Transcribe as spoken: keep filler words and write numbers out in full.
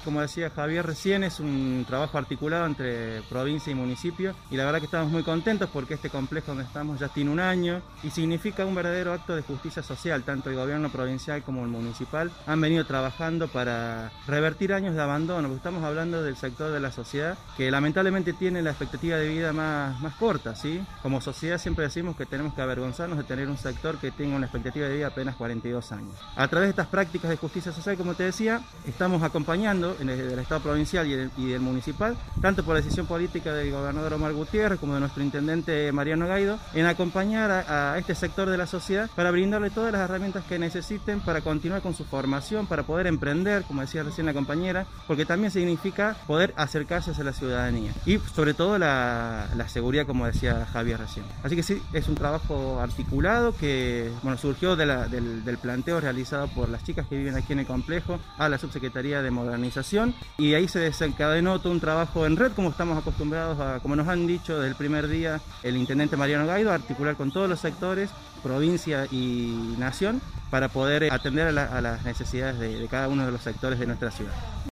Como decía Javier recién, es un trabajo articulado entre provincia y municipio y la verdad que estamos muy contentos porque este complejo donde estamos ya tiene un año y significa un verdadero acto de justicia social. Tanto el gobierno provincial como el municipal han venido trabajando para revertir años de abandono, porque estamos hablando del sector de la sociedad que lamentablemente tiene la expectativa de vida más, más corta, ¿sí? Como sociedad siempre decimos que tenemos que avergonzarnos de tener un sector que tenga una expectativa de vida de apenas cuarenta y dos años. A través de estas prácticas de justicia social, como te decía, estamos acompañando del Estado provincial y del, y del municipal, tanto por la decisión política del gobernador Omar Gutiérrez como de nuestro intendente Mariano Gaido, en acompañar a, a este sector de la sociedad para brindarle todas las herramientas que necesiten para continuar con su formación, para poder emprender, como decía recién la compañera, porque también significa poder acercarse hacia la ciudadanía y sobre todo la, la seguridad, como decía Javier recién. Así que sí, es un trabajo articulado que bueno, surgió de la, del, del planteo realizado por las chicas que viven aquí en el complejo a la Subsecretaría de Modernización, y ahí se desencadenó todo un trabajo en red, como estamos acostumbrados a, como nos han dicho desde el primer día el intendente Mariano Gaido, a articular con todos los sectores, provincia y nación, para poder atender a, la, a las necesidades de, de cada uno de los sectores de nuestra ciudad.